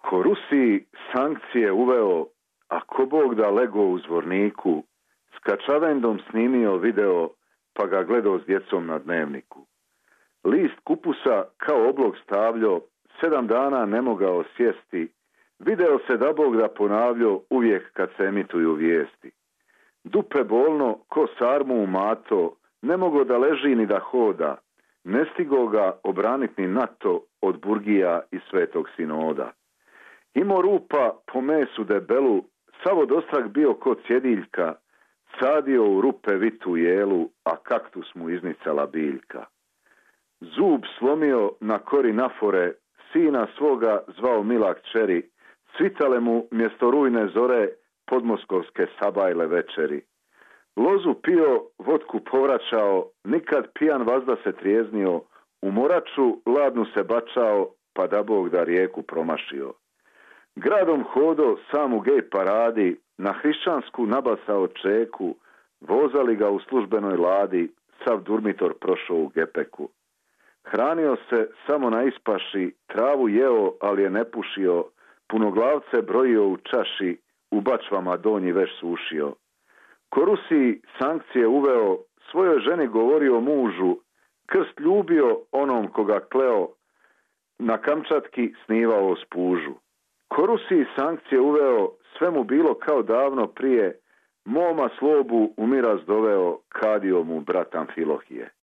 Ko Rusiji sankcije uveo, a ko Bog da lego u Zvorniku, s kačavendom snimio video, pa ga gledao s djecom na dnevniku. List kupusa kao oblog stavljo, 7 dana ne mogao sjesti, video se da Bog da ponavljo uvijek kad se emituju vijesti. Dupe bolno, ko sarmu u mato, ne mogo da leži ni da hoda, ne stigo ga obranit ni NATO od Burgija i Svetog Sinoda. Imo rupa po mesu debelu, sav odostrah bio ko cjediljka, sadio u rupe vitu jelu, a kaktus mu iznicala biljka. Zub slomio na kori nafore, sina svoga zvao mila kćeri, svitale mu mjesto rujne zore podmoskovske sabajle večeri. Lozu pio, vodku povraćao, nikad pijan vazda se trijeznio, u moraču ladnu se bačao, pa da Bog da rijeku promašio. Gradom hodo sam u gej paradi, na hrišćansku nabasao čeku, vozali ga u službenoj ladi, sav durmitor prošao u gepeku. Hranio se samo na ispaši, travu jeo, ali je ne pušio, punoglavce brojio u čaši, u bačvama donji veš sušio. Ko Rusiji sankcije uveo, svojoj ženi govorio mužu, krst ljubio onom koga kleo, na Kamčatki snivao spužu. Ko Rusiji sankcije uveo, sve mu bilo kao davno prije, moma slobu u miraz doveo, kadio mu brat Amfilohije.